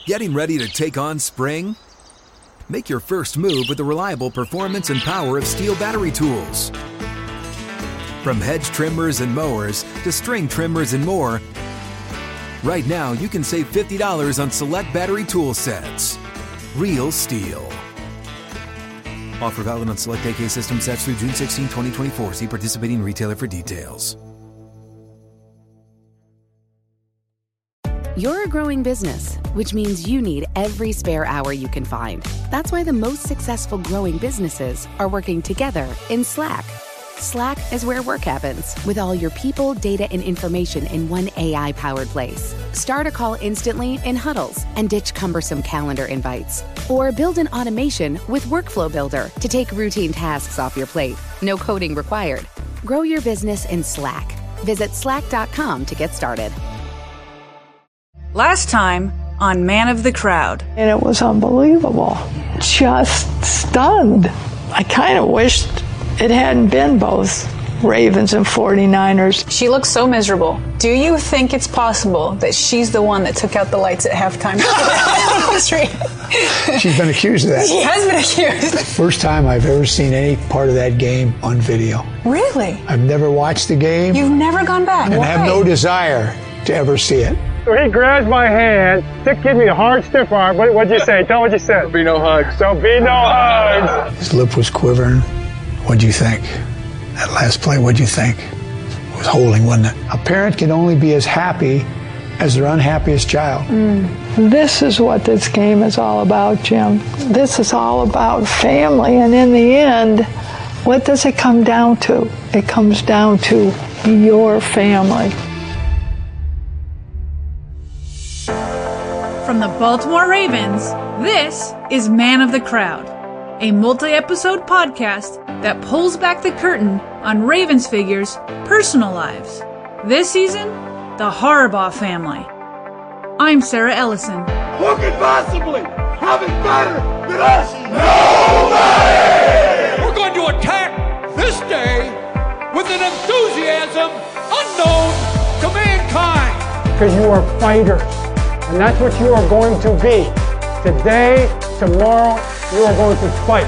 Getting ready to take on spring? Make your first move with the reliable performance and power of Steel battery tools. From hedge trimmers and mowers to string trimmers and more, right now you can save $50 on select battery tool sets. Real Steel. Offer valid on select AK system sets through June 16, 2024. See participating retailer for details. You're a growing business, which means you need every spare hour you can find. That's why the most successful growing businesses are working together in Slack. Slack is where work happens, with all your people, data, and information in one AI-powered place. Start a call instantly in huddles and ditch cumbersome calendar invites. Or build an automation with Workflow Builder to take routine tasks off your plate. No coding required. Grow your business in Slack. Visit slack.com to get started. Last time on Man of the Crowd. And it was unbelievable. Just stunned. I kind of wished it hadn't been both Ravens and 49ers. She looks so miserable. Do you think it's possible that she's the one that took out the lights at halftime? She's been accused of that. She has been accused. First time I've ever seen any part of that game on video. Really? I've never watched the game. You've never gone back? And Why? have no desire to ever see it. So he grabs my hand, gives me a hard stiff arm. What'd you say? Tell what you said. There'll be no hugs. There'll be no hugs. His lip was quivering. What'd you think? That last play, what'd you think? It was holding, wasn't it? A parent can only be as happy as their unhappiest child. This is what this game is all about, Jim. This is all about family. And in the end, what does it come down to? It comes down to your family. From the Baltimore Ravens, this is Man of the Crowd, a multi-episode podcast that pulls back the curtain on Ravens figures' personal lives. This season, the Harbaugh family. I'm Sarah Ellison. Who could possibly have it better than us? Nobody! We're going to attack this day with an enthusiasm unknown to mankind. Because you are fighters. And that's what you are going to be. Today, tomorrow, you are going to fight.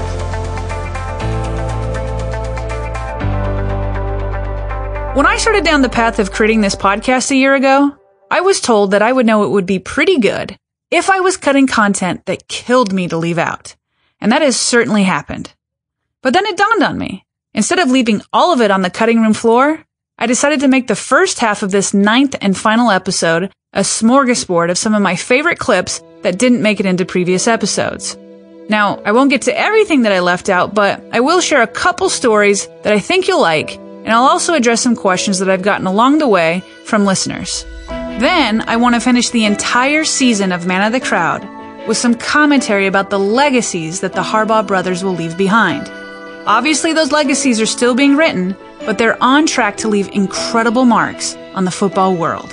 When I started down the path of creating this podcast a year ago, I was told that I would know it would be pretty good if I was cutting content that killed me to leave out. And that has certainly happened. But then it dawned on me. Instead of leaving all of it on the cutting room floor, I decided to make the first half of this 9th and final episode a smorgasbord of some of my favorite clips that didn't make it into previous episodes. Now, I won't get to everything that I left out, but I will share a couple stories that I think you'll like, and I'll also address some questions that I've gotten along the way from listeners. Then, I want to finish the entire season of Man of the Crowd with some commentary about the legacies that the Harbaugh brothers will leave behind. Obviously, those legacies are still being written, but they're on track to leave incredible marks on the football world.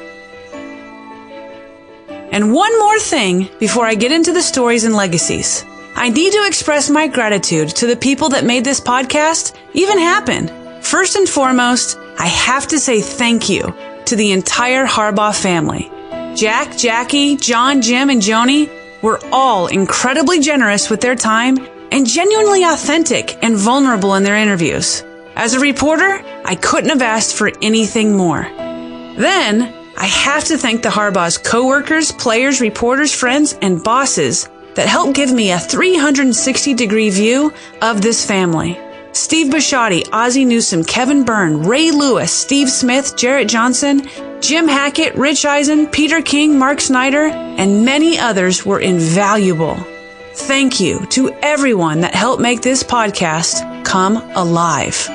And one more thing before I get into the stories and legacies. I need to express my gratitude to the people that made this podcast even happen. First and foremost, I have to say thank you to the entire Harbaugh family. Jack, Jackie, John, Jim, and Joni were all incredibly generous with their time and genuinely authentic and vulnerable in their interviews. As a reporter, I couldn't have asked for anything more. Then, I have to thank the Harbaugh's coworkers, players, reporters, friends, and bosses that helped give me a 360-degree view of this family. Steve Bisciotti, Ozzie Newsome, Kevin Byrne, Ray Lewis, Steve Smith, Jarrett Johnson, Jim Hackett, Rich Eisen, Peter King, Mark Snyder, and many others were invaluable. Thank you to everyone that helped make this podcast come alive.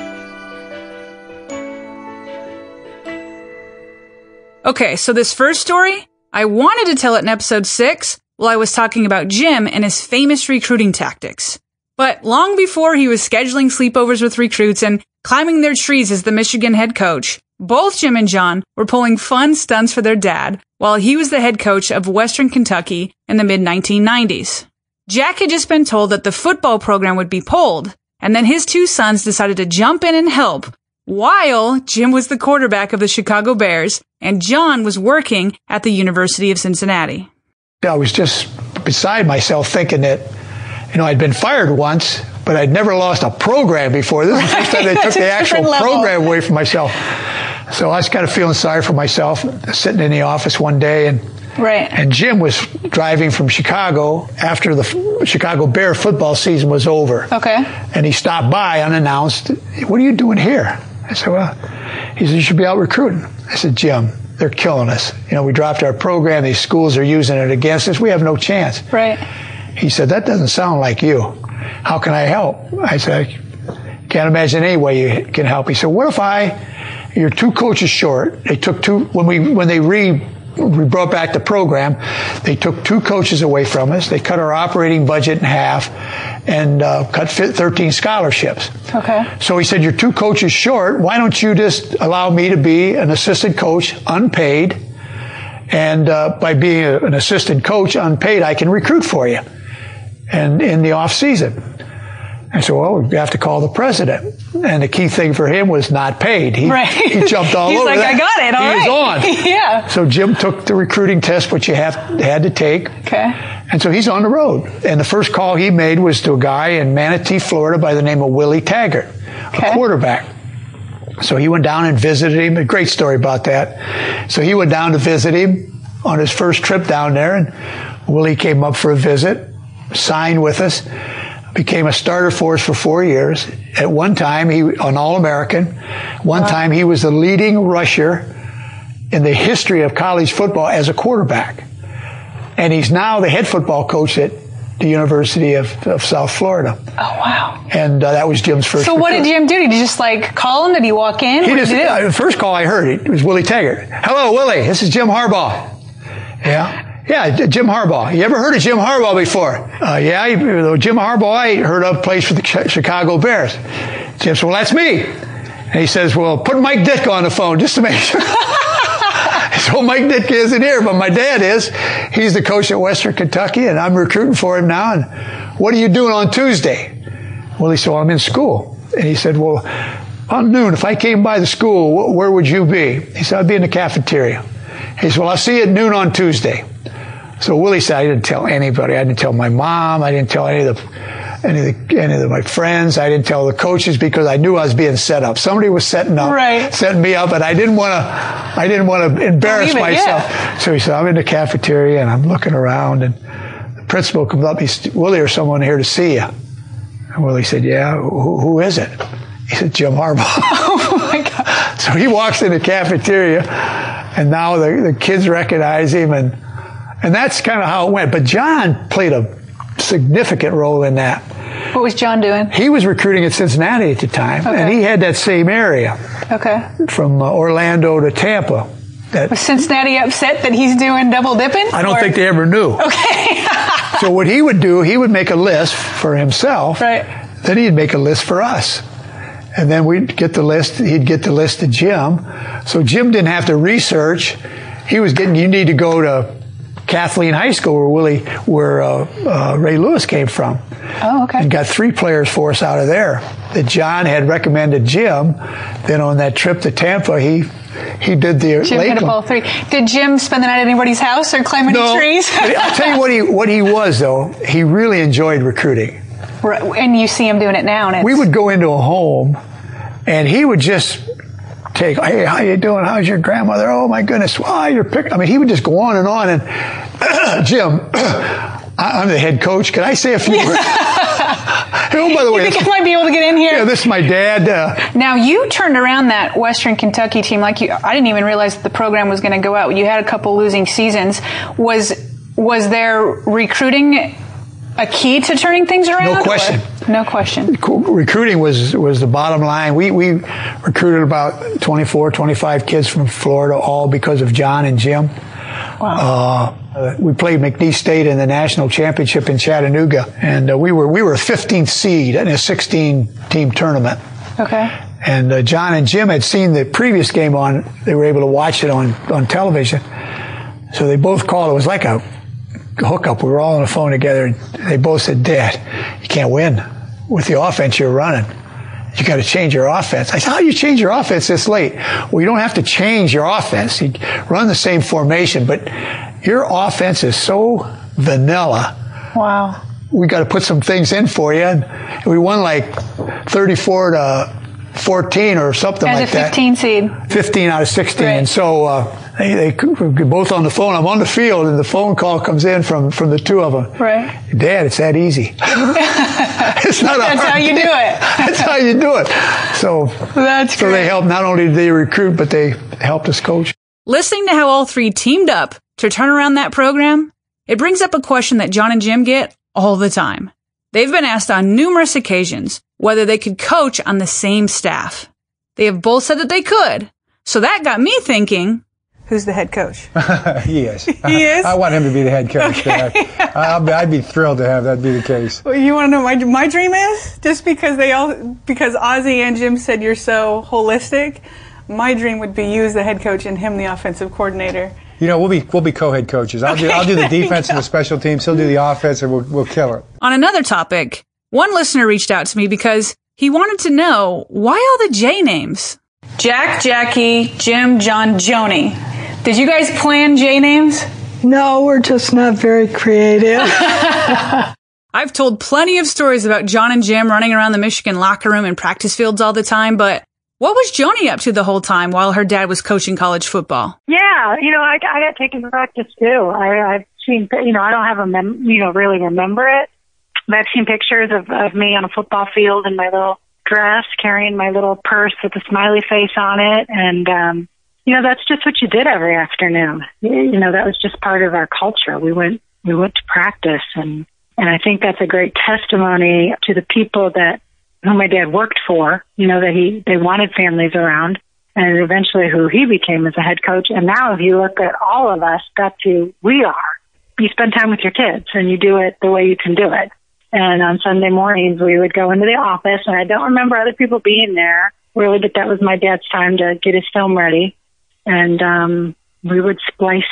Okay, so this first story, I wanted to tell it in episode 6 while I was talking about Jim and his famous recruiting tactics. But long before he was scheduling sleepovers with recruits and climbing their trees as the Michigan head coach, both Jim and John were pulling fun stunts for their dad while he was the head coach of Western Kentucky in the mid-1990s. Jack had just been told that the football program would be pulled, and then his two sons decided to jump in and help, while Jim was the quarterback of the Chicago Bears and John was working at the University of Cincinnati. I was just beside myself thinking that, I'd been fired once, but I'd never lost a program before. This is the first time they took the actual program away from myself. So I was kind of feeling sorry for myself, sitting in the office one day, and Jim was driving from Chicago after the Chicago Bear football season was over. Okay. And he stopped by unannounced. What are you doing here? I said, well, he said, you should be out recruiting. I said, Jim, they're killing us. We dropped our program. These schools are using it against us. We have no chance. Right. He said, that doesn't sound like you. How can I help? I said, I can't imagine any way you can help. He said, what if you're 2 coaches short. They took 2, when we brought back the program, they took 2 coaches away from us. They cut our operating budget in half and cut 13 scholarships. Okay. So he said, you're 2 coaches short. Why don't you just allow me to be an assistant coach, unpaid? And by being an assistant coach, unpaid, I can recruit for you. And in the off season. I said, well, we have to call the president. And the key thing for him was not paid. He jumped all over that. He's like, I got it, all right. He was on. Yeah. So Jim took the recruiting test, which you had to take. Okay. And so he's on the road. And the first call he made was to a guy in Manatee, Florida by the name of Willie Taggart, a quarterback. So he went down and visited him. A great story about that. So he went down to visit him on his first trip down there, and Willie came up for a visit, signed with us, became a starter for us for 4 years. At one time, he an All-American. One time, he was the leading rusher in the history of college football as a quarterback. And he's now the head football coach at the University of South Florida. Oh, wow. And that was Jim's first. So what did Jim do? Did he just call him? Did he walk in? The first call I heard, it was Willie Taggart. Hello, Willie. This is Jim Harbaugh. Yeah, Jim Harbaugh. You ever heard of Jim Harbaugh before? Jim Harbaugh I heard of plays for the Chicago Bears. Jim said, well, that's me. And he says, well, put Mike Ditka on the phone just to make sure. So Mike Ditka isn't here, but my dad is. He's the coach at Western Kentucky, and I'm recruiting for him now. And what are you doing on Tuesday? Well, he said, well, I'm in school. And he said, well, on noon, if I came by the school, where would you be? He said, I'd be in the cafeteria. He said, well, I'll see you at noon on Tuesday. So Willie said, I didn't tell anybody. I didn't tell my mom. I didn't tell any of my friends. I didn't tell the coaches because I knew I was being set up. Somebody was setting me up, and I didn't want to embarrass myself. Yeah. So he said, I'm in the cafeteria and I'm looking around, and the principal comes up. He said, Willie, there's someone here to see you. And Willie said, yeah, who is it? He said, Jim Harbaugh. Oh my God. So he walks in the cafeteria, and now the kids recognize him, and that's kind of how it went. But John played a significant role in that. What was John doing? He was recruiting at Cincinnati at the time, and he had that same area. Okay. From Orlando to Tampa. Was Cincinnati upset that he's doing double dipping? I don't think they ever knew. Okay. So what he would do, he would make a list for himself. Right. Then he'd make a list for us. And then we'd get the list. He'd get the list to Jim. So Jim didn't have to research. He was getting, you need to go to Kathleen High School where Ray Lewis came from. Oh, okay. And got 3 players for us out of there that John had recommended Jim. Then on that trip to Tampa, he did the Jim hit up all 3. Did Jim spend the night at anybody's house or climb any trees? I'll tell you what he was, though. He really enjoyed recruiting. Right. And you see him doing it now. And we would go into a home, and he would just take, hey, how you doing? How's your grandmother? Oh, my goodness. Wow, you're picking. I mean, he would just go on. And Jim, I'm the head coach. Can I say a few words? Oh, by the way, you think I might be able to get in here? Yeah, this is my dad. Now, you turned around that Western Kentucky team I didn't even realize that the program was going to go out. You had a couple losing seasons. Was there recruiting a key to turning things around? No question. No question. Recruiting was the bottom line. We recruited about 24, 25 kids from Florida, all because of John and Jim. Wow. We played McNeese State in the national championship in Chattanooga, and we were a 15th seed in a 16-team tournament. Okay. And John and Jim had seen the previous game on. They were able to watch it on television. So they both called. It was like a hookup. We were all on the phone together, and they both said, Dad, you can't win with the offense you're running. You got to change your offense. I said, how do you change your offense this late? Well, you don't have to change your offense. You run the same formation, but your offense is so vanilla. Wow. We got to put some things in for you. And we won like 34-14 or something like that. As a 15 seed. 15 out of 16. Right. And so they both on the phone. I'm on the field, and the phone call comes in from the two of them. Right. Dad, it's that easy. It's not That's how you do it. That's how you do it. So that's so great. they helped. Not only did they recruit, but they helped us coach. Listening to how all three teamed up to turn around that program, it brings up a question that John and Jim get all the time. They've been asked on numerous occasions whether they could coach on the same staff. They have both said that they could. So that got me thinking, who's the head coach? He is. He is? I want him to be the head coach. Okay. I'd be thrilled to have that be the case. Well, you want to know my dream is? Just because because Ozzie and Jim said you're so holistic, my dream would be you as the head coach and him the offensive coordinator. You know, we'll be co-head coaches. I'll do the defense and the special teams. He'll do the offense, and we'll kill it. On another topic, one listener reached out to me because he wanted to know why all the J names. Jack, Jackie, Jim, John, Joni. Did you guys plan J names? No, we're just not very creative. I've told plenty of stories about John and Jim running around the Michigan locker room and practice fields all the time, but what was Joni up to the whole time while her dad was coaching college football? Yeah, I got taken to practice too. I've seen, I don't have really remember it, but I've seen pictures of me on a football field in my little dress, carrying my little purse with a smiley face on it, and that's just what you did every afternoon. That was just part of our culture. We went to practice, and I think that's a great testimony to the people who my dad worked for, that they wanted families around, and eventually who he became as a head coach. And now if you look at all of us, you spend time with your kids and you do it the way you can do it. And on Sunday mornings, we would go into the office, and I don't remember other people being there really, but that was my dad's time to get his film ready. And we would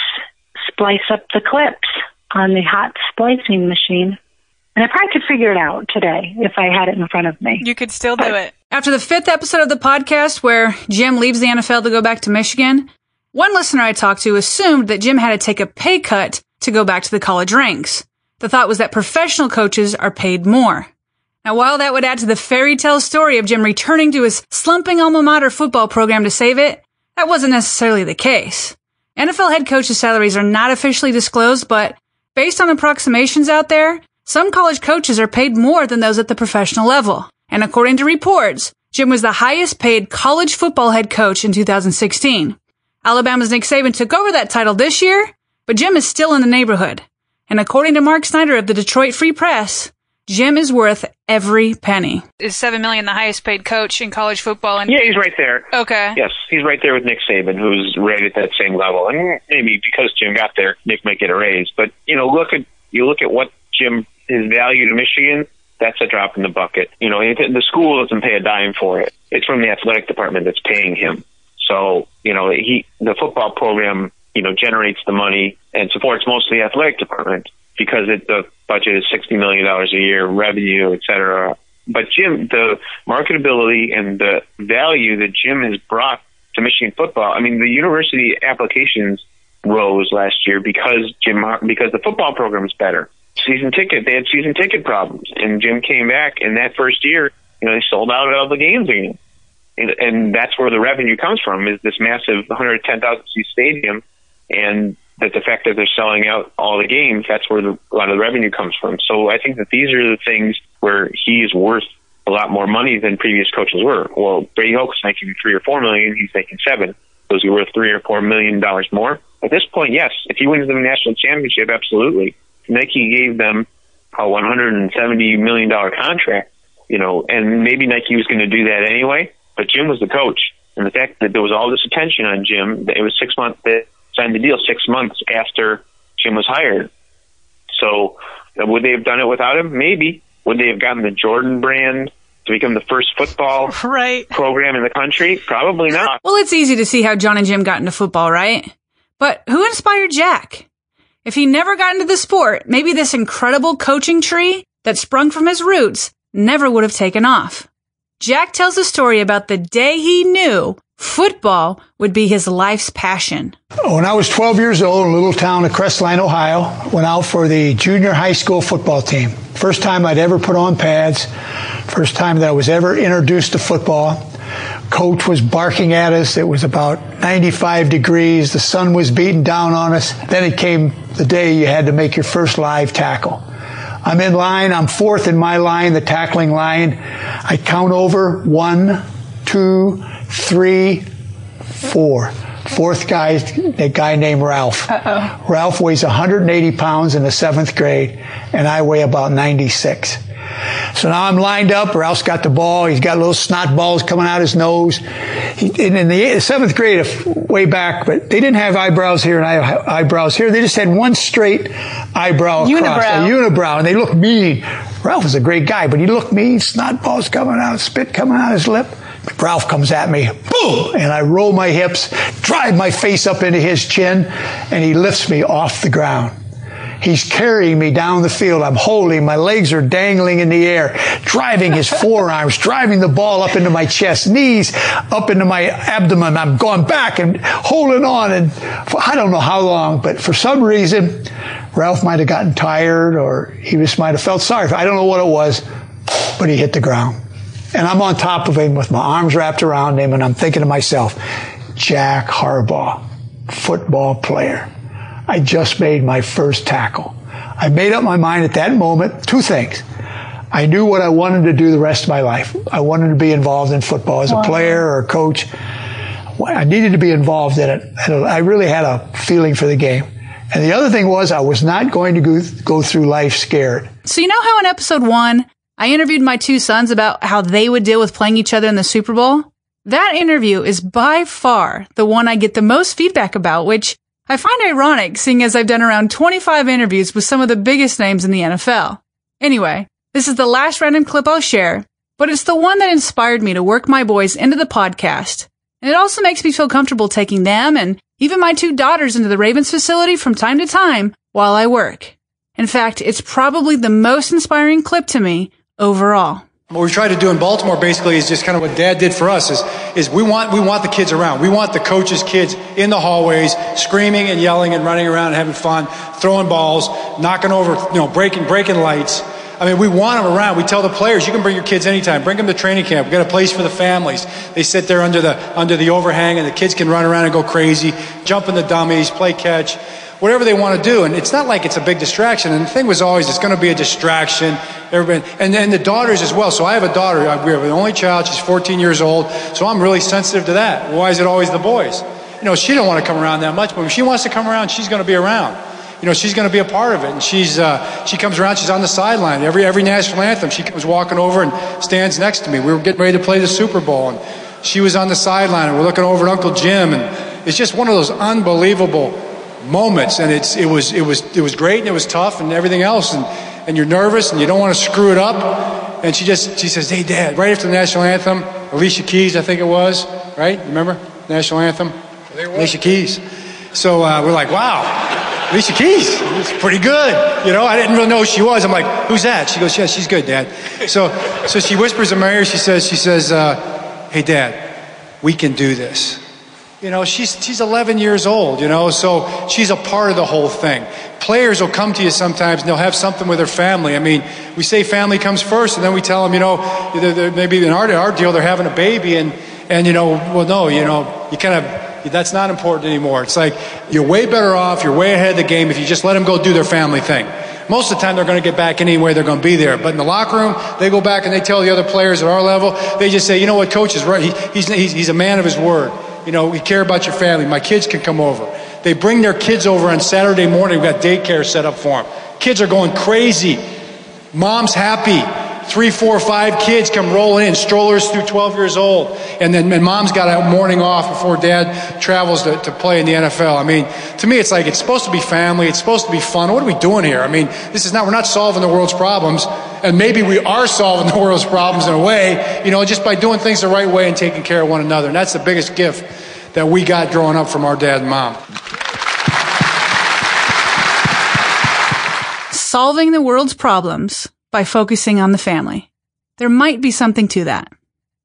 splice up the clips on the hot splicing machine. And I probably could figure it out today if I had it in front of me. You could still do it. After the 5th episode of the podcast where Jim leaves the NFL to go back to Michigan, one listener I talked to assumed that Jim had to take a pay cut to go back to the college ranks. The thought was that professional coaches are paid more. Now, while that would add to the fairy tale story of Jim returning to his slumping alma mater football program to save it, that wasn't necessarily the case. NFL head coaches' salaries are not officially disclosed, but based on approximations out there, some college coaches are paid more than those at the professional level. And according to reports, Jim was the highest paid college football head coach in 2016. Alabama's Nick Saban took over that title this year, but Jim is still in the neighborhood. And according to Mark Snyder of the Detroit Free Press, Jim is worth every penny. Is $7 million the highest paid coach in college football? Yeah, he's right there. Okay. Yes, he's right there with Nick Saban, who's right at that same level. And maybe because Jim got there, Nick might get a raise. But look at what Jim is valued in Michigan. That's a drop in the bucket. The school doesn't pay a dime for it. It's from the athletic department that's paying him. So the football program generates the money and supports most of the athletic department because the budget is $60 million a year, revenue, et cetera. But Jim, the marketability and the value that Jim has brought to Michigan football, the university applications rose last year because the football program is better. They had season ticket problems, and Jim came back, and that first year, they sold out all the games again. And that's where the revenue comes from, is this massive 110,000 seat stadium, and that the fact that they're selling out all the games, that's where a lot of the revenue comes from. So I think that these are the things where he is worth a lot more money than previous coaches were. Well, Brady Hoke's making $3 or $4 million, he's making $7 million. So is he worth $3 or $4 million more? At this point, yes. If he wins the national championship, absolutely. Nike gave them a $170 million contract, and maybe Nike was going to do that anyway, but Jim was the coach. And the fact that there was all this attention on Jim, it was 6 months, they signed the deal 6 months after Jim was hired. So would they have done it without him? Maybe. Would they have gotten the Jordan brand to become the first football program in the country? Probably not. Well, it's easy to see how John and Jim got into football, right? But who inspired Jack? If he never got into the sport, maybe this incredible coaching tree that sprung from his roots never would have taken off. Jack tells a story about the day he knew football would be his life's passion. When I was 12 years old in a little town of Crestline, Ohio, went out for the junior high school football team. First time I'd ever put on pads. First time that I was ever introduced to football. Coach was barking at us. It was about 95 degrees. The sun was beating down on us. Then it came the day you had to make your first live tackle. I'm in line. I'm fourth in my line, the tackling line. I count over 1, 2, 3, 4. Fourth guy, a guy named Ralph. Uh-oh. Ralph weighs 180 pounds in the 7th grade, and I weigh about 96. So now I'm lined up. Ralph's got the ball. He's got little snot balls coming out his nose. In the 7th grade, way back, but they didn't have eyebrows here and I have eyebrows here. They just had one straight eyebrow across, a unibrow, and they looked mean. Ralph was a great guy, but he looked mean. Snot balls coming out, spit coming out his lip. Ralph comes at me, boom, and I roll my hips, drive my face up into his chin, and he lifts me off the ground. He's carrying me down the field. I'm holding, my legs are dangling in the air, driving his forearms, driving the ball up into my chest, knees up into my abdomen. I'm going back and holding on, and I don't know how long, but for some reason, Ralph might have gotten tired, or he just might have felt sorry. I don't know what it was, but he hit the ground. And I'm on top of him with my arms wrapped around him, and I'm thinking to myself, Jack Harbaugh, football player. I just made my first tackle. I made up my mind at that moment, 2 things. I knew what I wanted to do the rest of my life. I wanted to be involved in football as a player or a coach. I needed to be involved in it. I really had a feeling for the game. And the other thing was I was not going to go through life scared. So you know how in episode 1, I interviewed my 2 sons about how they would deal with playing each other in the Super Bowl? That interview is by far the one I get the most feedback about, which I find ironic, seeing as I've done around 25 interviews with some of the biggest names in the NFL. Anyway, this is the last random clip I'll share, but it's the one that inspired me to work my boys into the podcast. And it also makes me feel comfortable taking them and even my 2 daughters into the Ravens facility from time to time while I work. In fact, it's probably the most inspiring clip to me overall. What we try to do in Baltimore basically is just kind of what Dad did for us is we want the kids around. We want the coaches' kids in the hallways, screaming and yelling and running around and having fun, throwing balls, knocking over, breaking lights. I mean, we want them around. We tell the players, you can bring your kids anytime. Bring them to training camp. We've got a place for the families. They sit there under the overhang, and the kids can run around and go crazy, jump in the dummies, play catch, whatever they want to do. And it's not like it's a big distraction. And the thing was always, it's going to be a distraction. And the daughters as well. So I have a daughter. We have an only child. She's 14 years old. So I'm really sensitive to that. Why is it always the boys? She don't want to come around that much, but when she wants to come around, she's going to be around. She's going to be a part of it. And she comes around, she's on the sideline. Every national anthem, she comes walking over and stands next to me. We were getting ready to play the Super Bowl, and she was on the sideline, and we're looking over at Uncle Jim, and it's just one of those unbelievable moments. And it was great, and it was tough, and everything else, and you're nervous, and you don't want to screw it up. And she says, "Hey, Dad," right after the national anthem, Alicia Keys, I think it was, right? Remember? National anthem? Alicia Keys. So we're like, wow. Alicia Keys, it's pretty good. I didn't really know who she was. I'm like, who's that? She goes, yeah, she's good, Dad. So she whispers in my ear, she says, hey, Dad, we can do this. She's 11 years old, so she's a part of the whole thing. Players will come to you sometimes and they'll have something with their family. I mean, we say family comes first, and then we tell them, maybe in our deal, they're having a baby, and well, no, you kind of, that's not important anymore. It's like you're way better off, you're way ahead of the game if you just let them go do their family thing. Most of the time they're going to get back anyway, they're going to be there. But in the locker room, they go back and they tell the other players at our level, they just say, what, Coach is right. He's a man of his word. We care about your family. My kids can come over. They bring their kids over on Saturday morning. We've got daycare set up for them. Kids are going crazy. Mom's happy. 3, 4, 5 kids come rolling in, strollers through 12 years old. And then Mom's got a morning off before Dad travels to play in the NFL. I mean, to me, it's like it's supposed to be family. It's supposed to be fun. What are we doing here? I mean, we're not solving the world's problems. And maybe we are solving the world's problems in a way, just by doing things the right way and taking care of one another. And that's the biggest gift that we got growing up from our dad and mom. Solving the world's problems by focusing on the family. There might be something to that.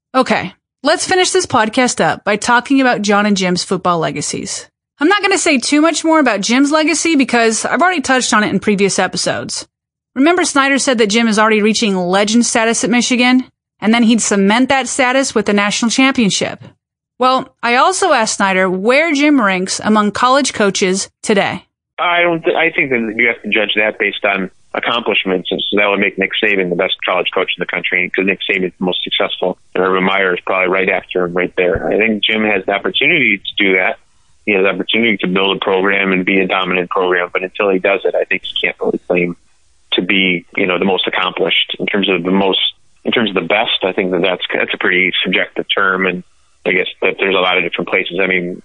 Okay, let's finish this podcast up by talking about John and Jim's football legacies. I'm not going to say too much more about Jim's legacy because I've already touched on it in previous episodes. Remember Snyder said that Jim is already reaching legend status at Michigan, and then he'd cement that status with the national championship. Well, I also asked Snyder where Jim ranks among college coaches today. I think that you have to judge that based on accomplishments, and so that would make Nick Saban the best college coach in the country because Nick Saban is the most successful, and Urban Meyer is probably right after him right there. I think Jim has the opportunity to do that. He has the opportunity to build a program and be a dominant program, but until he does it, I think he can't really claim to be, the most accomplished. In terms of the best, I think that's a pretty subjective term, and I guess that there's a lot of different places. I mean,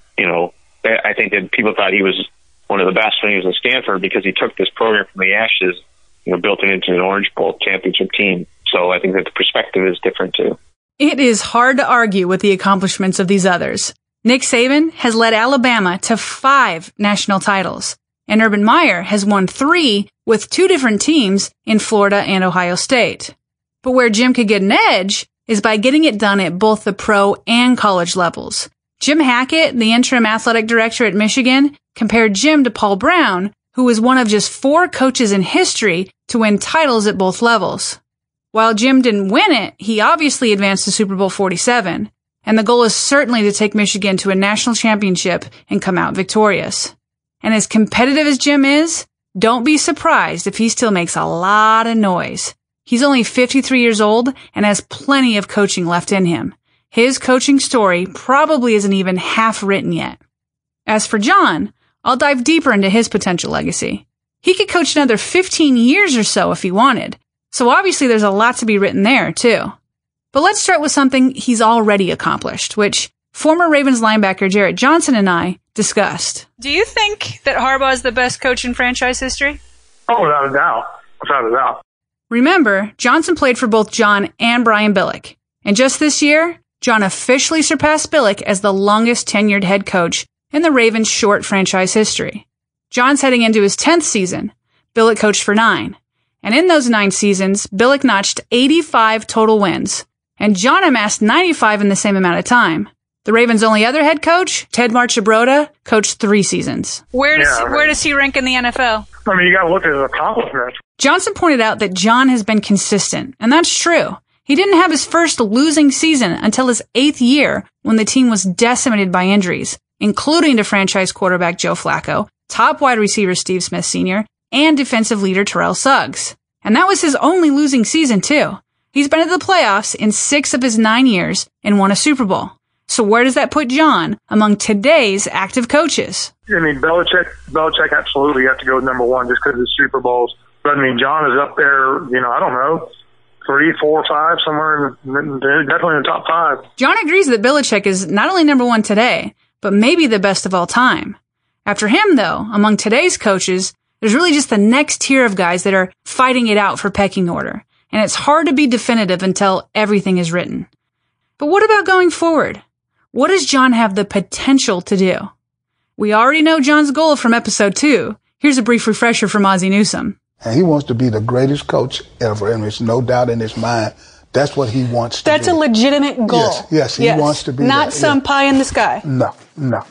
I think that people thought he was one of the best when he was at Stanford because he took this program from the ashes, built it into an Orange Bowl championship team. So I think that the perspective is different too. It is hard to argue with the accomplishments of these others. Nick Saban has led Alabama to 5 national titles, and Urban Meyer has won 3 with 2 different teams in Florida and Ohio State. But where Jim could get an edge is by getting it done at both the pro and college levels. Jim Hackett, the interim athletic director at Michigan, compared Jim to Paul Brown, who was one of just 4 coaches in history to win titles at both levels. While Jim didn't win it, he obviously advanced to Super Bowl 47, and the goal is certainly to take Michigan to a national championship and come out victorious. And as competitive as Jim is, don't be surprised if he still makes a lot of noise. He's only 53 years old and has plenty of coaching left in him. His coaching story probably isn't even half written yet. As for John, I'll dive deeper into his potential legacy. He could coach another 15 years or so if he wanted, so obviously there's a lot to be written there, too. But let's start with something he's already accomplished, which former Ravens linebacker Jarrett Johnson and I discussed. Do you think that Harbaugh is the best coach in franchise history? Oh, without a doubt. Without a doubt. Remember, Johnson played for both John and Brian Billick. And just this year, John officially surpassed Billick as the longest tenured head coach in the Ravens' short franchise history. John's heading into his 10th season. Billick coached for 9. And in those 9 seasons, Billick notched 85 total wins. And John amassed 95 in the same amount of time. The Ravens' only other head coach, Ted Marchibroda, coached 3 seasons. Where does he rank in the NFL? I mean, you got to look at his accomplishments. Johnson pointed out that John has been consistent, and that's true. He didn't have his first losing season until his 8th year when the team was decimated by injuries, including to franchise quarterback Joe Flacco, top wide receiver Steve Smith Sr., and defensive leader Terrell Suggs. And that was his only losing season, too. He's been to the playoffs in 6 of his 9 years and won a Super Bowl. So where does that put John among today's active coaches? I mean, Belichick absolutely has to go number 1 just because of the Super Bowls. But I mean, John is up there, I don't know, 3, 4, 5, somewhere definitely in the top 5. John agrees that Belichick is not only number 1 today, but maybe the best of all time. After him, though, among today's coaches, there's really just the next tier of guys that are fighting it out for pecking order. And it's hard to be definitive until everything is written. But what about going forward? What does John have the potential to do? We already know John's goal from episode 2. Here's a brief refresher from Ozzie Newsome. And he wants to be the greatest coach ever, and there's no doubt in his mind that's what he wants to do. That's a legitimate goal. Yes, he wants to be not some pie in the sky. No.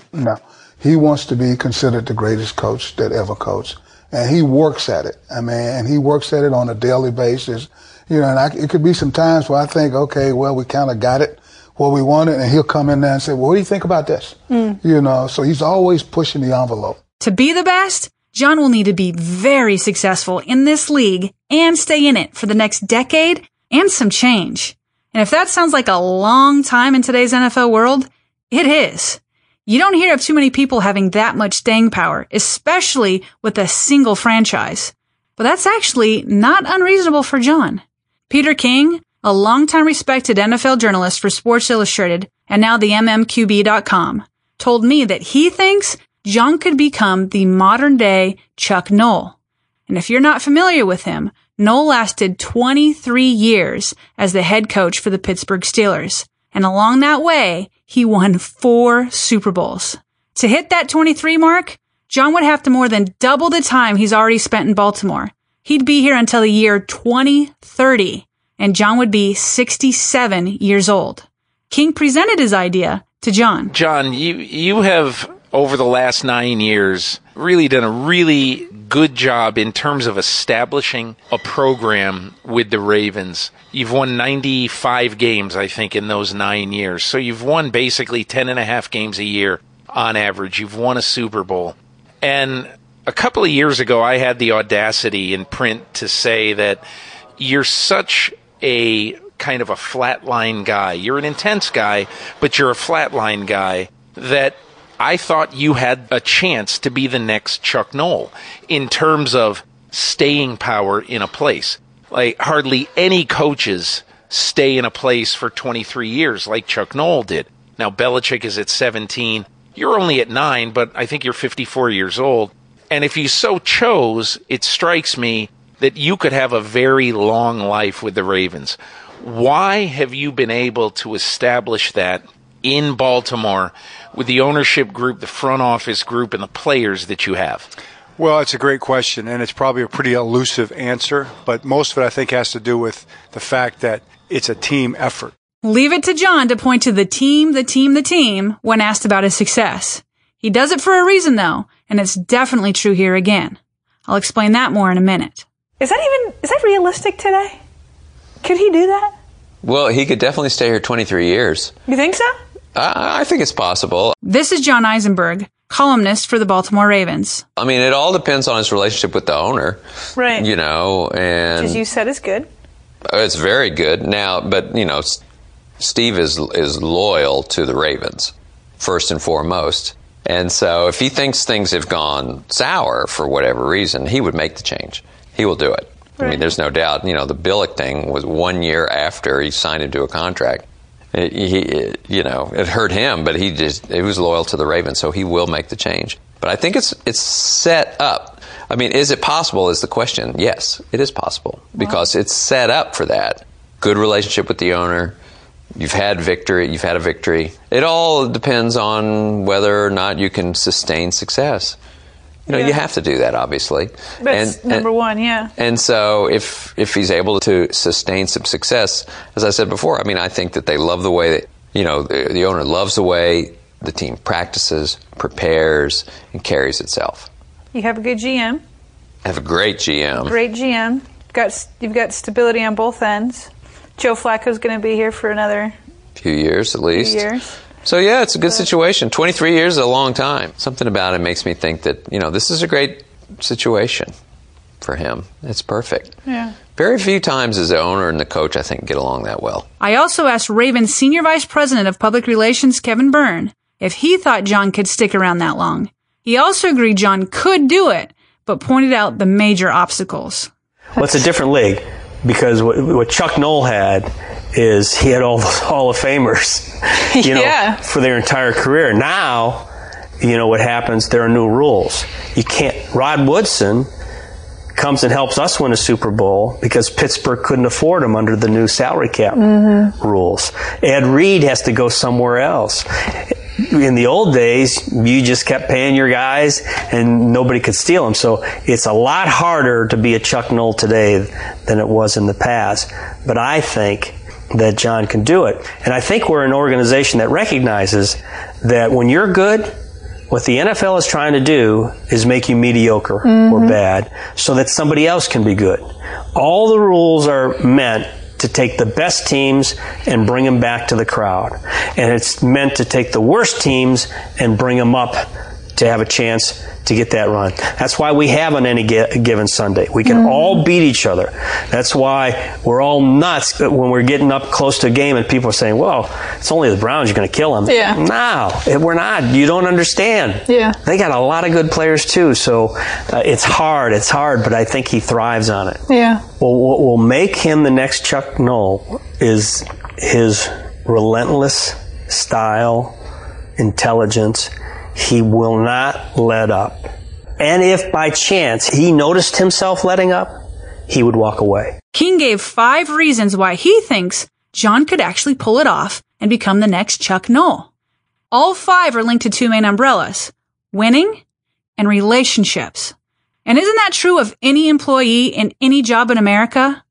He wants to be considered the greatest coach that ever coached. And he works at it. I mean, and he works at it on a daily basis. And it could be some times where I think, okay, well, we kind of got it where we want it, and he'll come in there and say, well, what do you think about this? So he's always pushing the envelope. To be the best, John will need to be very successful in this league and stay in it for the next decade and some change. And if that sounds like a long time in today's NFL world, it is. You don't hear of too many people having that much staying power, especially with a single franchise. But that's actually not unreasonable for John. Peter King, a longtime respected NFL journalist for Sports Illustrated and now the MMQB.com, told me that he thinks John could become the modern-day Chuck Noll. And if you're not familiar with him, Noll lasted 23 years as the head coach for the Pittsburgh Steelers. And along that way, he won 4 Super Bowls. To hit that 23 mark, John would have to more than double the time he's already spent in Baltimore. He'd be here until the year 2030, and John would be 67 years old. King presented his idea to John. John, you have, over the last 9 years, really done a really good job in terms of establishing a program with the Ravens. You've won 95 games, I think, in those 9 years. So you've won basically 10.5 games a year on average. You've won a Super Bowl. And a couple of years ago, I had the audacity in print to say that you're such a kind of a flatline guy. You're an intense guy, but you're a flatline guy, that I thought you had a chance to be the next Chuck Noll in terms of staying power in a place. Like, hardly any coaches stay in a place for 23 years like Chuck Noll did. Now, Belichick is at 17. You're only at 9, but I think you're 54 years old. And if you so chose, it strikes me that you could have a very long life with the Ravens. Why have you been able to establish that in Baltimore with the ownership group, the front office group, and the players that you have? Well, it's a great question, and it's probably a pretty elusive answer, but most of it, I think, has to do with the fact that it's a team effort. Leave it to John to point to the team when asked about his success. He does it for a reason, though, and it's definitely true here again. I'll explain that more in a minute. Is that realistic today? Could he do that? Well, he could definitely stay here 23 years. You think so? I think it's possible. This is John Eisenberg, columnist for the Baltimore Ravens. I mean, it all depends on his relationship with the owner. Right. You know, and... Which, as you said, is good. It's very good. Now, but, you know, Steve is loyal to the Ravens, first and foremost. And so if he thinks things have gone sour for whatever reason, he would make the change. He will do it. Right. I mean, there's no doubt. You know, the Billick thing was 1 year after he signed into a contract. It hurt him, but he was loyal to the Ravens, so he will make the change. But I think it's set up. I mean, is it possible is the question. Yes, it is possible because it's set up for that. Good relationship with the owner. You've had a victory. It all depends on whether or not you can sustain success. You know, you have to do that, obviously. That's number one, yeah. And so if he's able to sustain some success, as I said before, I mean, I think that they love the way that, you know, the owner loves the way the team practices, prepares, and carries itself. You have a good GM. I have a great GM. Great GM. You've got stability on both ends. Joe Flacco's going to be here for another few years, at least. Few years. So, yeah, it's a good situation. 23 years is a long time. Something about it makes me think that, you know, this is a great situation for him. It's perfect. Yeah. Very few times as the owner and the coach, I think, get along that well. I also asked Ravens Senior Vice President of Public Relations, Kevin Byrne, if he thought John could stick around that long. He also agreed John could do it, but pointed out the major obstacles. Well, it's a different league because what Chuck Noll had is he had all the Hall of Famers, you know, for their entire career. Now, you know what happens, there are new rules. You can't, Rod Woodson comes and helps us win a Super Bowl because Pittsburgh couldn't afford him under the new salary cap rules. Ed Reed has to go somewhere else. In the old days, you just kept paying your guys and nobody could steal them. So it's a lot harder to be a Chuck Noll today than it was in the past. But I think that John can do it. And I think we're an organization that recognizes that when you're good, what the NFL is trying to do is make you mediocre or bad so that somebody else can be good. All the rules are meant to take the best teams and bring them back to the crowd. And it's meant to take the worst teams and bring them up to have a chance to get that run. That's why we have on any given Sunday. We can all beat each other. That's why we're all nuts when we're getting up close to a game and people are saying, well, it's only the Browns, you're going to kill them. Yeah. No, we're not. You don't understand. Yeah. They got a lot of good players too, so it's hard, but I think he thrives on it. Yeah. Well, what will make him the next Chuck Noll is his relentless style, intelligence. He will not let up. And if by chance he noticed himself letting up, he would walk away. King gave 5 reasons why he thinks John could actually pull it off and become the next Chuck Noll. All 5 are linked to 2 main umbrellas: winning and relationships. And isn't that true of any employee in any job in America?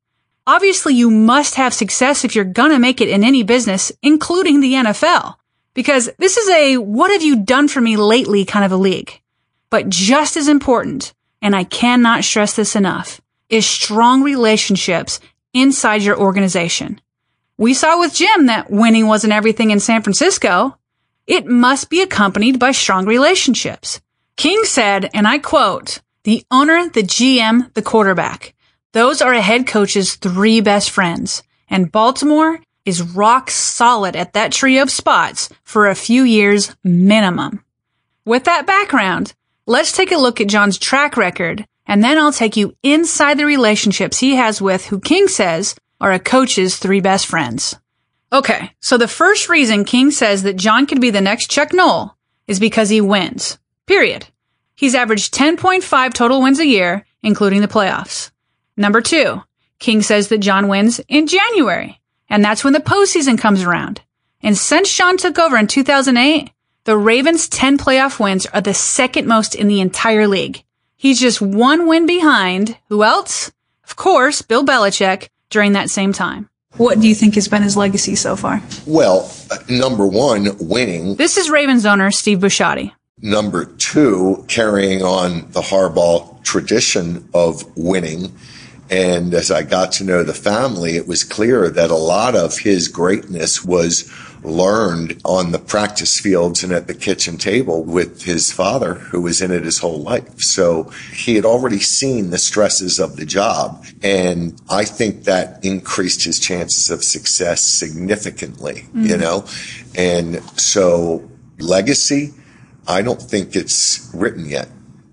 Obviously, you must have success if you're gonna make it in any business, including the NFL. Because this is a what have you done for me lately kind of a league. But just as important, and I cannot stress this enough, is strong relationships inside your organization. We saw with Jim that winning wasn't everything in San Francisco. It must be accompanied by strong relationships. King said, and I quote, "The owner, the GM, the quarterback. Those are a head coach's 3 best friends. And Baltimore is rock solid at that trio of spots for a few years minimum." With that background, let's take a look at John's track record, and then I'll take you inside the relationships he has with who King says are a coach's 3 best friends. Okay, so the first reason King says that John could be the next Chuck Noll is because he wins. Period. He's averaged 10.5 total wins a year, including the playoffs. Number 2, King says that John wins in January, and that's when the postseason comes around. And since John took over in 2008, the Ravens' 10 playoff wins are the second most in the entire league. He's just 1 win behind, who else? Of course, Bill Belichick, during that same time. What do you think has been his legacy so far? Well, number 1, winning. This is Ravens owner Steve Bisciotti. Number 2, carrying on the Harbaugh tradition of winning. And as I got to know the family, it was clear that a lot of his greatness was learned on the practice fields and at the kitchen table with his father, who was in it his whole life. So he had already seen the stresses of the job. And I think that increased his chances of success significantly, you know? And so legacy, I don't think it's written yet.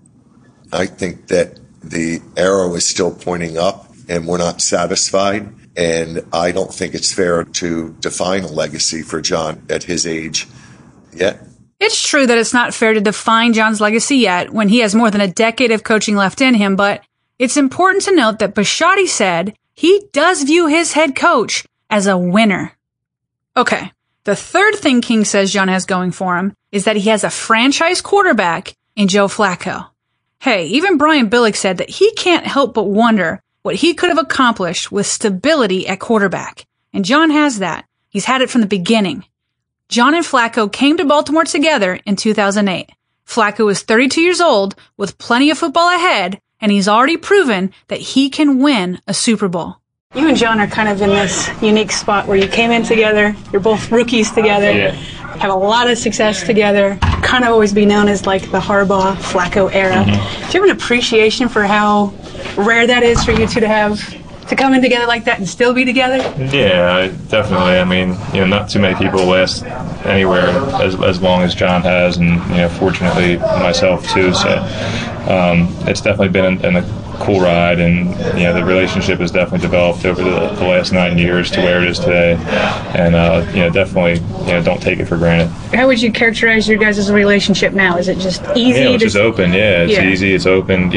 I think that the arrow is still pointing up and we're not satisfied. And I don't think it's fair to define a legacy for John at his age yet. It's true that it's not fair to define John's legacy yet when he has more than a decade of coaching left in him, but it's important to note that Bisciotti said he does view his head coach as a winner. Okay, the third thing King says John has going for him is that he has a franchise quarterback in Joe Flacco. Hey, even Brian Billick said that he can't help but wonder what he could have accomplished with stability at quarterback. And John has that. He's had it from the beginning. John and Flacco came to Baltimore together in 2008. Flacco is 32 years old with plenty of football ahead, and he's already proven that he can win a Super Bowl. You and John are kind of in this unique spot where you came in together, you're both rookies together, have a lot of success together, kind of always be known as like the Harbaugh, Flacco era. Do you have an appreciation for how rare that is for you two to come in together like that and still be together? Yeah, definitely. I mean, not too many people last anywhere as long as John has, and fortunately myself too. So it's definitely been a cool ride, and the relationship has definitely developed over the last 9 years to where it is today, and definitely don't take it for granted. How would you characterize your guys' relationship now? Is it just easy? It's just open. It's easy. It's open.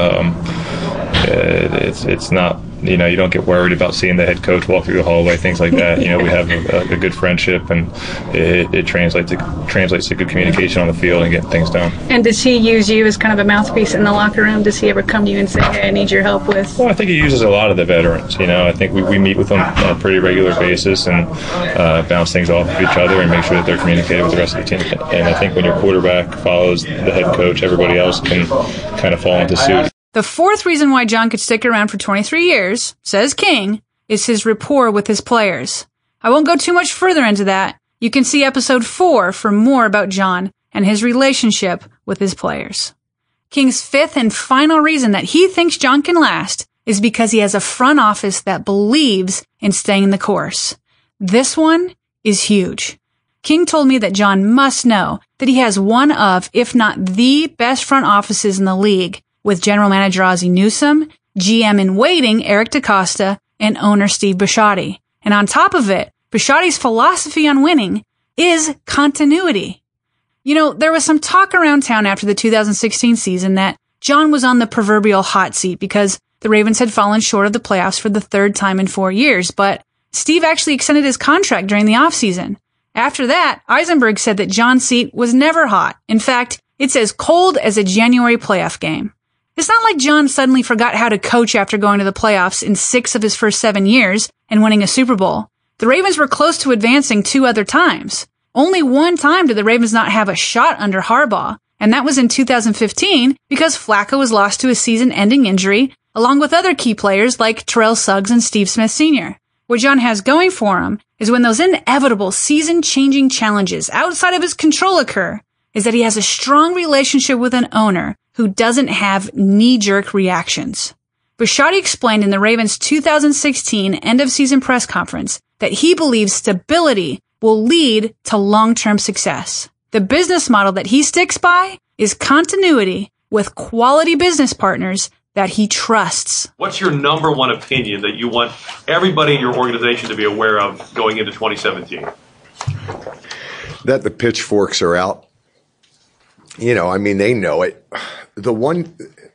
It's not. You don't get worried about seeing the head coach walk through the hallway, things like that. We have a good friendship, and it translates to good communication on the field and getting things done. And does he use you as kind of a mouthpiece in the locker room? Does he ever come to you and say, "Hey, I need your help with"? Well, I think he uses a lot of the veterans. I think we meet with them on a pretty regular basis and bounce things off of each other and make sure that they're communicating with the rest of the team. And I think when your quarterback follows the head coach, everybody else can kind of fall into suit. The fourth reason why John could stick around for 23 years, says King, is his rapport with his players. I won't go too much further into that. You can see episode 4 for more about John and his relationship with his players. King's fifth and final reason that he thinks John can last is because he has a front office that believes in staying the course. This one is huge. King told me that John must know that he has one of, if not the best front offices in the league, with general manager Ozzie Newsome, GM in waiting Eric DeCosta, and owner Steve Bisciotti. And on top of it, Bisciotti's philosophy on winning is continuity. There was some talk around town after the 2016 season that John was on the proverbial hot seat because the Ravens had fallen short of the playoffs for the third time in 4 years, but Steve actually extended his contract during the offseason. After that, Eisenberg said that John's seat was never hot. In fact, it's as cold as a January playoff game. It's not like John suddenly forgot how to coach after going to the playoffs in 6 of his first 7 years and winning a Super Bowl. The Ravens were close to advancing 2 other times. Only one time did the Ravens not have a shot under Harbaugh, and that was in 2015 because Flacco was lost to a season-ending injury, along with other key players like Terrell Suggs and Steve Smith Sr. What John has going for him is when those inevitable season-changing challenges outside of his control occur, is that he has a strong relationship with an owner who doesn't have knee-jerk reactions. Bisciotti explained in the Ravens' 2016 end-of-season press conference that he believes stability will lead to long-term success. The business model that he sticks by is continuity with quality business partners that he trusts. What's your number one opinion that you want everybody in your organization to be aware of going into 2017? That the pitchforks are out. You know, I mean, they know it. The one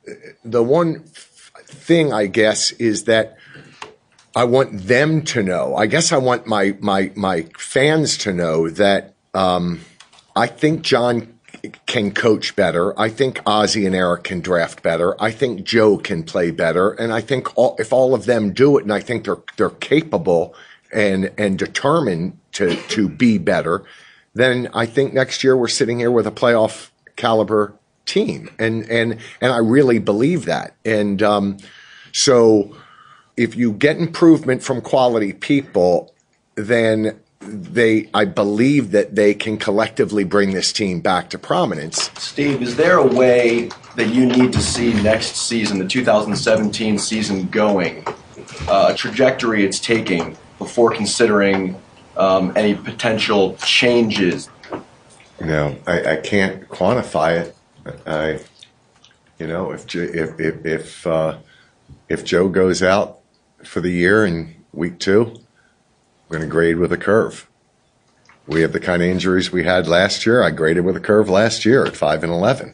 thing, I guess, is that I want them to know. I guess I want my fans to know that I think John can coach better. I think Ozzie and Eric can draft better. I think Joe can play better. And I think if all of them do it, and I think they're capable and determined to be better, then I think next year we're sitting here with a playoff caliber team. And I really believe that. And so if you get improvement from quality people, then I believe that they can collectively bring this team back to prominence. Steve, is there a way that you need to see next season, the 2017 season going, a trajectory it's taking before considering any potential changes? No, I can't quantify it. If Joe goes out for the year in week 2, we're going to grade with a curve. We have the kind of injuries we had last year. I graded with a curve last year at 5-11.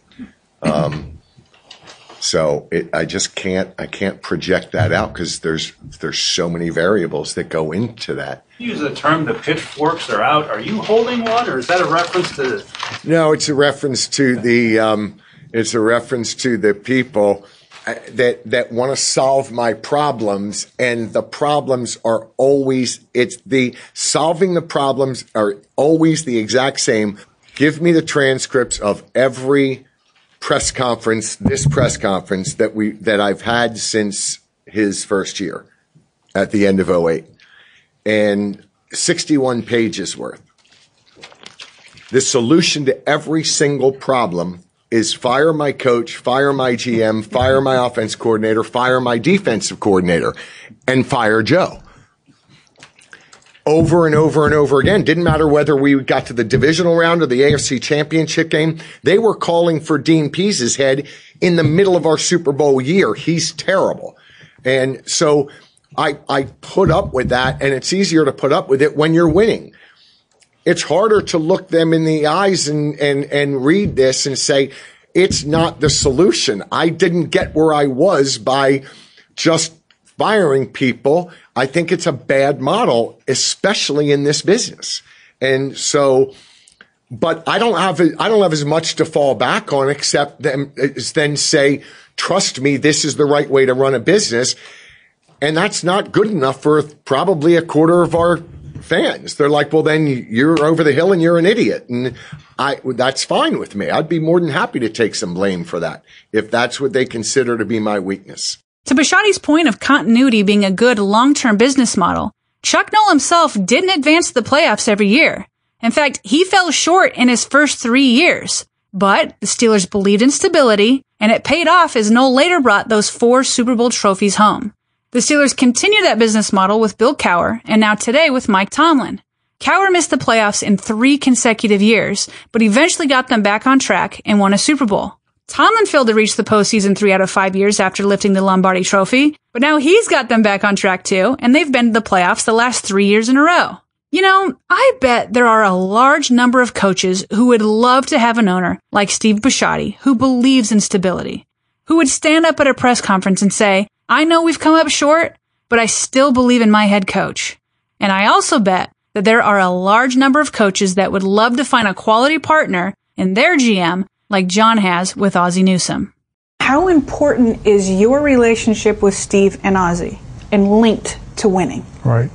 So I can't project that out because there's so many variables that go into that. You use the term the pitchforks are out. Are you holding one, or is that a reference to? No, it's a reference to the people that want to solve my problems, and the problems are always solving the problems are always the exact same. Give me the transcripts of every press conference, this press conference that I've had since his first year at the end of 2008, and 61 pages worth. The solution to every single problem is fire my coach, fire my GM, fire my offense coordinator, fire my defensive coordinator, and fire Joe. Over and over and over again. Didn't matter whether we got to the divisional round or the AFC Championship game. They were calling for Dean Pease's head in the middle of our Super Bowl year. He's terrible. And so I put up with that, and it's easier to put up with it when you're winning. It's harder to look them in the eyes and read this and say, it's not the solution. I didn't get where I was by just firing people. I think it's a bad model, especially in this business. And so, but I don't have as much to fall back on except then say, trust me, this is the right way to run a business. And that's not good enough for probably a quarter of our fans. They're like, well, then you're over the hill and you're an idiot. And that's fine with me. I'd be more than happy to take some blame for that if that's what they consider to be my weakness. To Bisciotti's point of continuity being a good long-term business model, Chuck Noll himself didn't advance to the playoffs every year. In fact, he fell short in his first 3 years. But the Steelers believed in stability, and it paid off as Noll later brought those 4 Super Bowl trophies home. The Steelers continued that business model with Bill Cowher, and now today with Mike Tomlin. Cowher missed the playoffs in 3 consecutive years, but eventually got them back on track and won a Super Bowl. Tomlin failed to reach the postseason 3 out of 5 years after lifting the Lombardi Trophy, but now he's got them back on track too, and they've been to the playoffs the last 3 years in a row. You know, I bet there are a large number of coaches who would love to have an owner like Steve Bisciotti who believes in stability, who would stand up at a press conference and say, I know we've come up short, but I still believe in my head coach. And I also bet that there are a large number of coaches that would love to find a quality partner in their GM like John has with Ozzie Newsome. How important is your relationship with Steve and Ozzie and linked to winning? Right.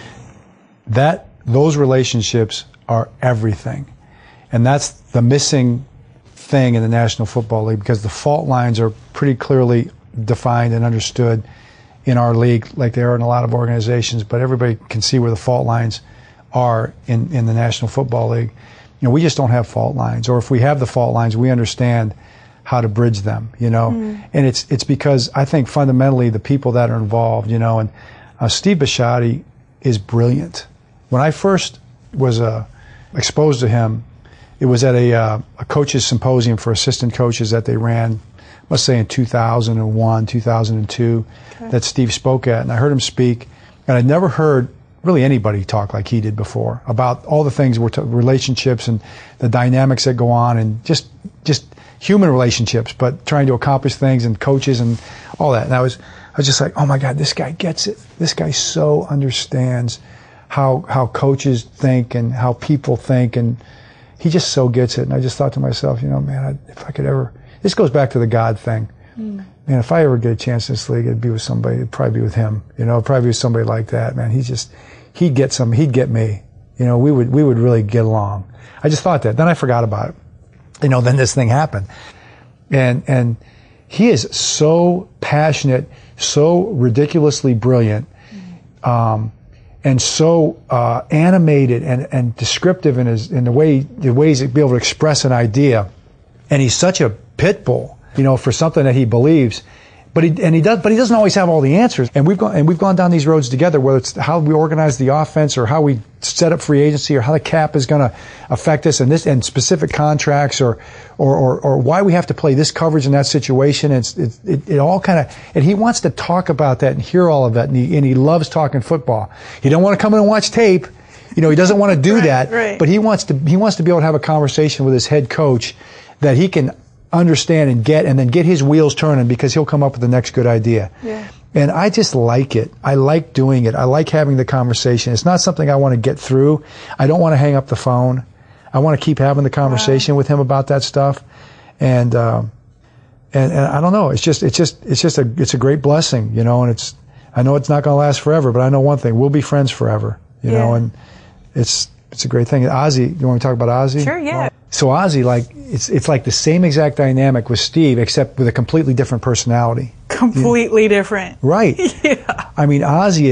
Those relationships are everything. And that's the missing thing in the National Football League, because the fault lines are pretty clearly defined and understood in our league like they are in a lot of organizations, but everybody can see where the fault lines are in the National Football League. We just don't have fault lines, or if we have the fault lines, we understand how to bridge them, and it's because I think fundamentally the people that are involved, and Steve Bisciotti is brilliant. When I first was exposed to him, it was at a coaches symposium for assistant coaches that they ran, let's say in 2001, 2002, that Steve spoke at. And I heard him speak, and I'd never heard really anybody talk like he did before about all the things, relationships and the dynamics that go on, and just human relationships, but trying to accomplish things, and coaches and all that. And I was just like, oh my God, this guy gets it. This guy so understands how coaches think and how people think, and he just so gets it. And I just thought to myself, man, if I could ever, this goes back to the God thing. Man, if I ever get a chance in this league, it'd be with somebody, it'd probably be with him, probably with somebody like that, man. He'd get me, we would really get along. I just thought that. Then I forgot about it. Then this thing happened. And he is so passionate, so ridiculously brilliant, and so animated and descriptive in the ways he'd be able to express an idea. And he's such a pit bull, for something that he believes. But he doesn't always have all the answers. And we've gone down these roads together, whether it's how we organize the offense, or how we set up free agency, or how the cap is going to affect us, and specific contracts, or why we have to play this coverage in that situation. It all kind of, and he wants to talk about that and hear all of that, and he loves talking football. He don't want to come in and watch tape. He doesn't want to do that. Right. But he wants to be able to have a conversation with his head coach that he can understand and then get his wheels turning, because he'll come up with the next good idea. Yeah. And I just like it. I like doing it. I like having the conversation. It's not something I want to get through. I don't want to hang up the phone. I want to keep having the conversation with him about that stuff. And I don't know. It's a great blessing, and I know it's not going to last forever, but I know one thing: we'll be friends forever, know, and it's a great thing. Ozzie, you want to talk about Ozzie? Sure, yeah. So Ozzie, it's like the same exact dynamic with Steve, except with a completely different personality. Completely different. Right. Yeah. I mean, Ozzie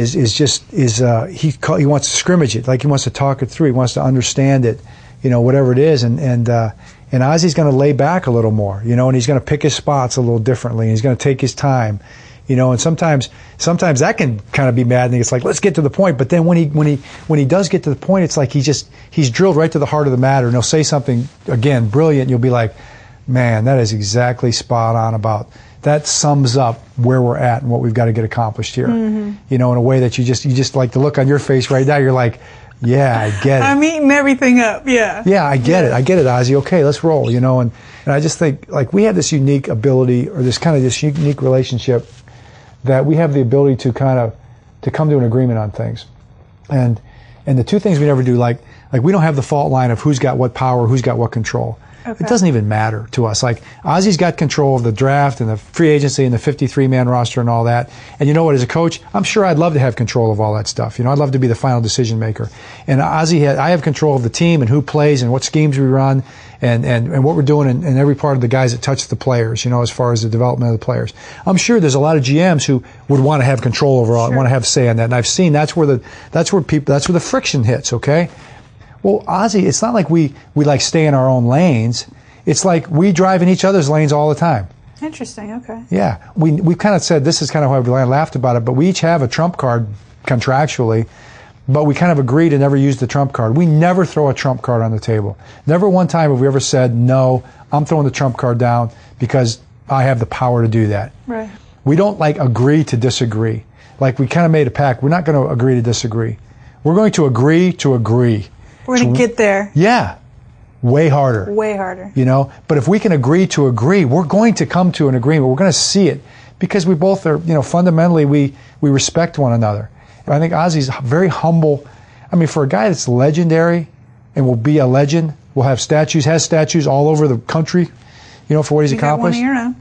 he wants to scrimmage it, like he wants to talk it through. He wants to understand it, whatever it is, and Ozzie's going to lay back a little more, and he's going to pick his spots a little differently, and he's going to take his time. And sometimes that can kind of be maddening. It's like, let's get to the point. But then when he does get to the point, it's like he's drilled right to the heart of the matter, and he'll say something, again, brilliant, and you'll be like, man, that is exactly spot on that sums up where we're at and what we've got to get accomplished here. Mm-hmm. In a way that you just like the look on your face right now, you're like, yeah, I get it. I'm eating everything up, yeah. Yeah, I get it, Ozzie. Okay, let's roll, and I just think, like, we have this unique ability, or this unique relationship, that we have the ability to come to an agreement on things. And the two things we never do, like we don't have the fault line of who's got what power, who's got what control. Okay. It doesn't even matter to us. Like, Ozzie's got control of the draft and the free agency and the 53-man roster and all that. And you know what, as a coach, I'm sure I'd love to have control of all that stuff. I'd love to be the final decision maker. And I have control of the team and who plays and what schemes we run and what we're doing in every part of the guys that touch the players, as far as the development of the players. I'm sure there's a lot of GMs who would want to have control over all, want to have say on that. And I've seen that's where the friction hits, okay? Well, Ozzie, it's not like we like stay in our own lanes. It's like we drive in each other's lanes all the time. Interesting, okay. Yeah. We've kind of said, this is kind of why we laughed about it, but we each have a trump card contractually, but we kind of agree to never use the trump card. We never throw a trump card on the table. Never one time have we ever said, no, I'm throwing the trump card down because I have the power to do that. Right. We don't agree to disagree. Like, we kind of made a pact. We're not going to agree to disagree. We're going to agree to agree. We're going to get there. Yeah. Way harder. Way harder. But if we can agree to agree, we're going to come to an agreement. We're going to see it because we both are, fundamentally we respect one another. I think Ozzie's very humble. I mean, for a guy that's legendary and will be a legend, will have statues, has statues all over the country, for what he's accomplished. Got one here now.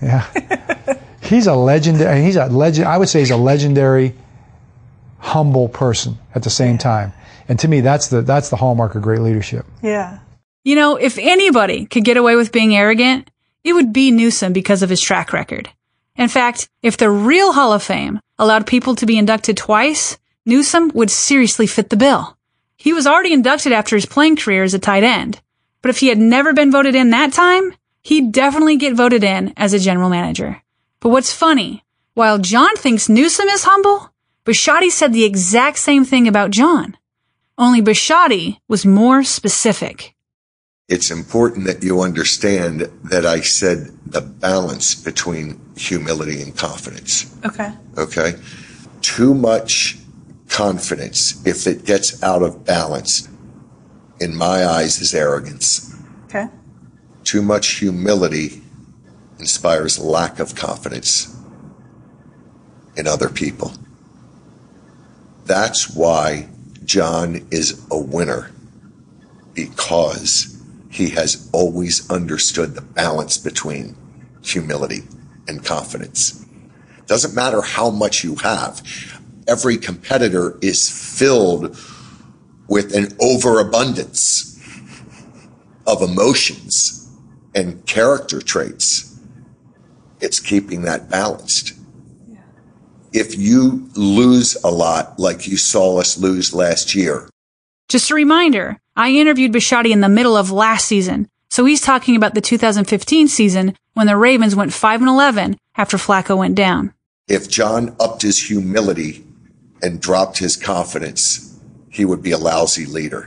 Yeah. He's a legend. I would say he's a legendary, humble person at the same time. And to me, that's the hallmark of great leadership. Yeah. You know, if anybody could get away with being arrogant, it would be Newsome because of his track record. In fact, if the real Hall of Fame allowed people to be inducted twice, Newsome would seriously fit the bill. He was already inducted after his playing career as a tight end. But if he had never been voted in that time, he'd definitely get voted in as a general manager. But what's funny, while John thinks Newsome is humble, Bisciotti said the exact same thing about John. Only Bisciotti was more specific. It's important that you understand that I said the balance between humility and confidence. Okay. Okay? Too much confidence, if it gets out of balance, in my eyes, is arrogance. Okay. Too much humility inspires lack of confidence in other people. That's why John is a winner, because he has always understood the balance between humility and confidence. Doesn't matter how much you have. Every competitor is filled with an overabundance of emotions and character traits. It's keeping that balanced. Yeah. If you lose a lot, like you saw us lose last year. Just a reminder, I interviewed Bisciotti in the middle of last season, so he's talking about the 2015 season when the Ravens went 5-11 after Flacco went down. If John upped his humility and dropped his confidence, he would be a lousy leader.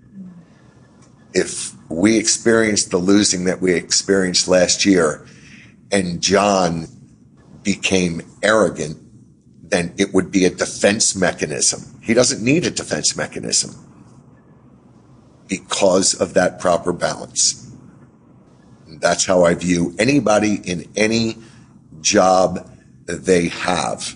If we experienced the losing that we experienced last year and John became arrogant, then it would be a defense mechanism. He doesn't need a defense mechanism because of that proper balance. That's how I view anybody in any job that they have,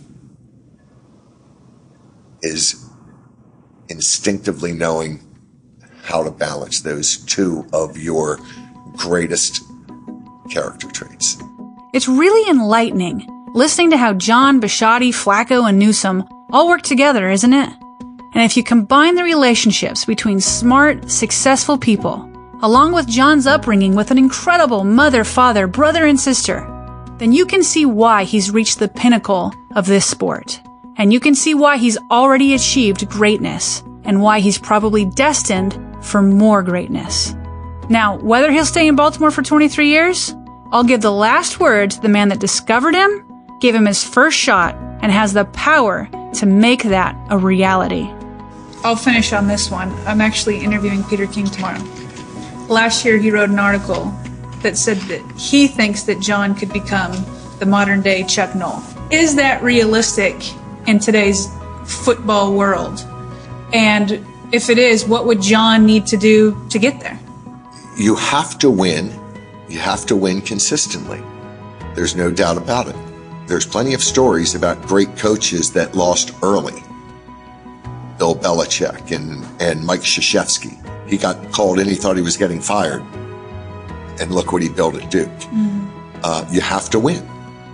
is instinctively knowing how to balance those two of your greatest character traits. It's really enlightening listening to how John, Bisciotti, Flacco, and Newsome all work together, isn't it? And if you combine the relationships between smart, successful people, along with John's upbringing with an incredible mother, father, brother, and sister, then you can see why he's reached the pinnacle of this sport. And you can see why he's already achieved greatness and why he's probably destined for more greatness. Now, whether he'll stay in Baltimore for 23 years, I'll give the last word to the man that discovered him, gave him his first shot, and has the power to make that a reality. I'll finish on this one. I'm actually interviewing Peter King tomorrow. Last year, he wrote an article that said that he thinks that John could become the modern-day Chuck Noll. Is that realistic in today's football world? And if it is, what would John need to do to get there? You have to win. You have to win consistently. There's no doubt about it. There's plenty of stories about great coaches that lost early. Bill Belichick and Mike Krzyzewski. He got called in, he thought he was getting fired. And look what he built at Duke. You have to win.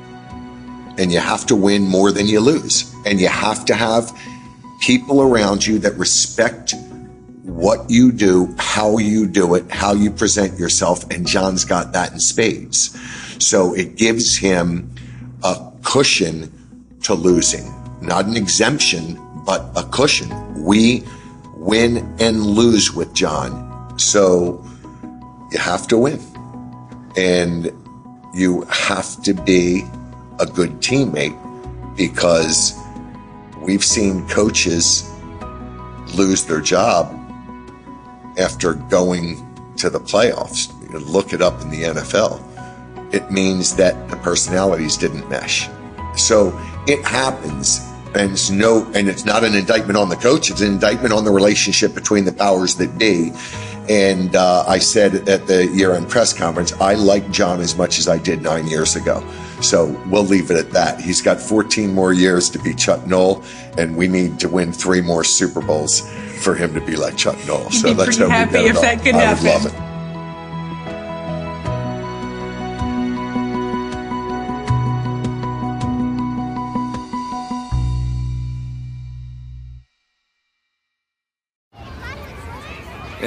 And you have to win more than you lose. And you have to have people around you that respect what you do, how you do it, how you present yourself. And John's got that in spades. So it gives him a cushion to losing. Not an exemption, but a cushion. We win and lose with John. So you have to win. And you have to be a good teammate, because we've seen coaches lose their job after going to the playoffs. You look it up in the NFL. It means that the personalities didn't mesh. So it happens. And it's not an indictment on the coach, it's an indictment on the relationship between the powers that be. And I said at the year-end press conference, I like John as much as I did 9 years ago. So we'll leave it at that. He's got 14 more years to be Chuck Noll, and we need to win 3 more Super Bowls for him to be like Chuck Noll. So that's how we get it. If that could happen. I would love it.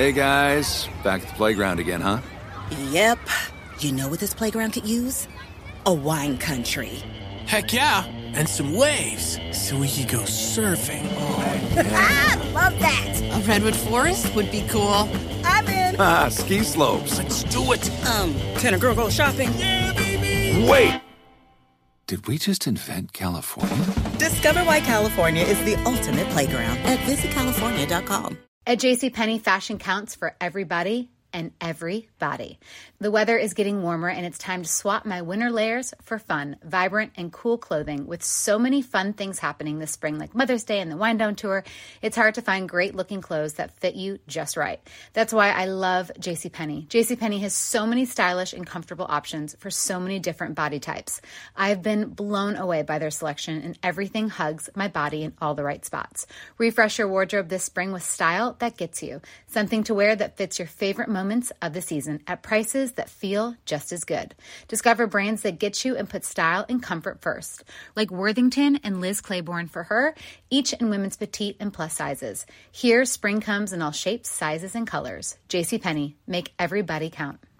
Hey guys, back at the playground again, huh? Yep. You know what this playground could use? A wine country. Heck yeah, and some waves so we could go surfing. Oh, yeah. Love that. A redwood forest would be cool. I'm in. Ski slopes. Let's do it. Can a girl go shopping? Yeah, baby. Wait! Did we just invent California? Discover why California is the ultimate playground at visitcalifornia.com. At JCPenney, fashion counts for everybody and everybody. The weather is getting warmer and it's time to swap my winter layers for fun, vibrant, and cool clothing. With so many fun things happening this spring, like Mother's Day and the Wind Down Tour, it's hard to find great looking clothes that fit you just right. That's why I love JCPenney. JCPenney has so many stylish and comfortable options for so many different body types. I've been blown away by their selection, and everything hugs my body in all the right spots. Refresh your wardrobe this spring with style that gets you. Something to wear that fits your favorite moments of the season at prices that feel just as good. Discover brands that get you and put style and comfort first, like Worthington and Liz Claiborne for her, each in women's petite and plus sizes. Here, spring comes in all shapes, sizes, and colors. JCPenney, make everybody count.